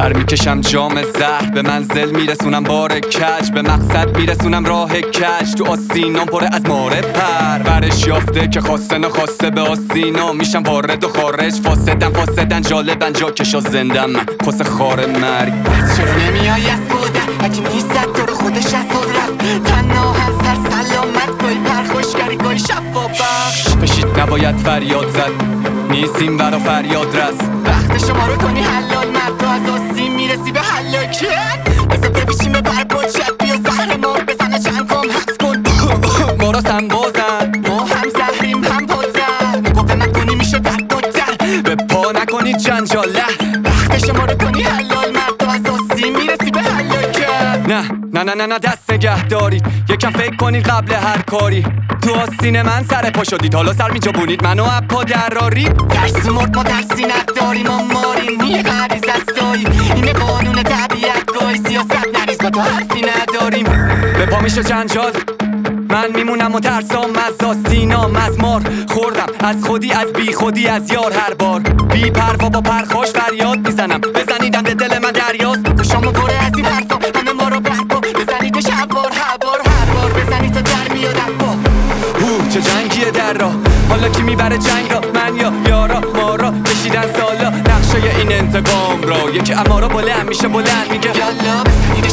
پر میکشم جام زهر، به منزل میرسونم بار کج، به مقصد میرسونم راه کج. تو آسینام پره از ماره پر، برش یافته که خواسته نخواسته به آسینا میشم وارد و خارج. فاسدن جالبن جا کشا زندم من کس خار مرگ. چرا نمیای از بودن اگه میزد تو رو خودش از خود رفت. تنها هست در سلامت گوی پرخوشگری گوی شفا بخش. بشید نباید فریاد زد، نیستیم برا فریاد رس. وقت شما رو کنی حلال مرد، تو از آسیم میرسی به حلاکت. بذار بپیشیم به برباجت، بیا زهر ما بزنه چند کام حبس کن. ما را سنبازن، ما هم زهریم هم پازر. گفت مکنی میشه درد و در، به پا نکنید جنجاله. وقت شما رو کنی حلال مرد، تو از آسیم میرسی به حلاکت. نه دست نگه دارید، یکم فکر کنید قبل هر کاری. تو آستین من سر پا شدید، حالا سر میجابونید منو اپا درارید. ترس مرد ما ترسی نداریم، ما ماریم یه غریز از داییم. اینه قانون طبیعت گاهی سیاست نریز با تو حرفی نداریم. به پا میشه جنجال، من میمونم و ترسام از آستینام از مار. خوردم از خودی از بی خودی از یار هر بار. بی پروا با پرخاش فریاد میزنم، بزنیدم به دل من دریاست. تو شامو پره از این حرفا همه ما رو برکا، بزنیدش هر بار هر بار بزنید تا در میادم با. چه جنگیه در راه، حالا کی میبره جنگ را؟ من یا یارا ما را کشیدن سالا نقشه این انتقام را. یکی اما را بلند میشه بلند میگه یالا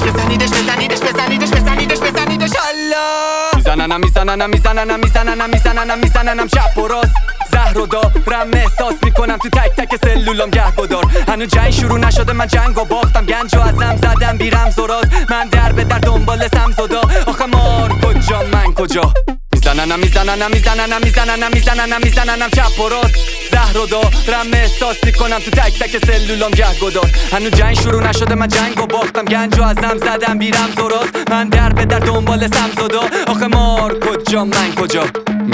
بزنیدش میزننم شب و راست. زهر و دارم احساس میکنم تو تک تک سلولام گهگدار. هنو جنگ شروع نشده من جنگو باختم، گنج و ازم زدم بی رمز و راز. من در به در دنبال سمز و دا، آخه مار کجا من کجا؟ میزننم چپ و راست. زهر و دارم احساس میکنم تو تک تک سلولام گهگدار. هنو جنگ شروع نشده من جنگو باختم، گنج و ازم زدم بی رمز و راست. من در به در دنبال سمز و دا، آخه مار کجا من کجا؟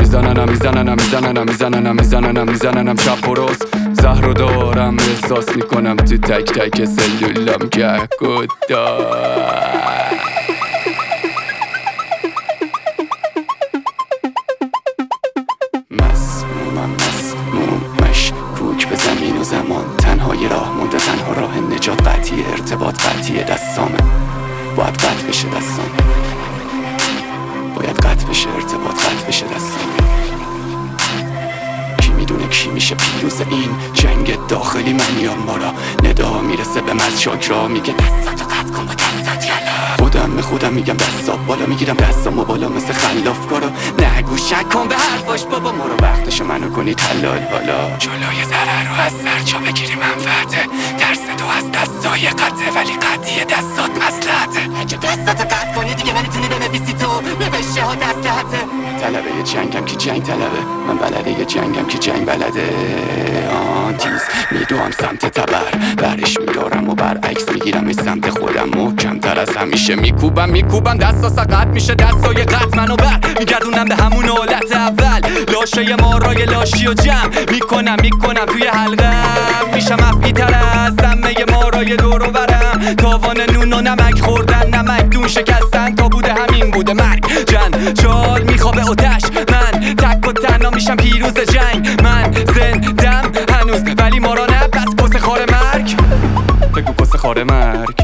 میزننم چپ و راست. زهر و دارم احساس میکنم تو تک تک سلولام گهگدار. مشکوک به زمین و زمان، تنهای راه مونده، تنها راه نجات قطعی ارتباط قطعی دستامه. باید قطع بشه دستامه، باید قطع بشه ارتباط قطع بشه دستامه. کی میدونه کی میشه پیروز این جنگ داخلی؟ من یا ما را ندا میرسه به مزشاک را میگه دستاتو قطع کن با دستات یلا. خودم میگم دستا بالا، میگیرم دستامو بالا مثل خلاف کارا. نگو شک کن به حرفاش بابا، ما رو وقتشو منو کنی حلال حالا. جلوی ضرر رو از سرجا بگیری منفعته، ترس تو از دستای قطعه ولی قطعی دستات مصلحته. اگه دستاتو قطع کنی دیگه نمیتونی بنویسی تو نوشته ها دستته. طلبه یه جنگم که جنگ طلبه، من بلده یه جنگم که جنگ بلده. تیز میدوام سمت تبر، برش میدارم و برعکس میگیرم سمت خودم. محکمتر از همیشه میکوبم دستا سقط میشه دستای قط منو بر میگردونم به همون حالت اول. لاشه مارای لاشی و جمع میکنم توی حلقم. میشم افعی تر از سمه مارای دور و برم. تاوان نون و نمک خوردن، نمک دون شکستن تا بوده همین بوده مرگ. جنجال میخوابه آتش، من تک و تنها میشم پیروز جنگ. من زندم هنوز ولی ما را نه، پس کس خار مرگ. بگو کس خار مرگ.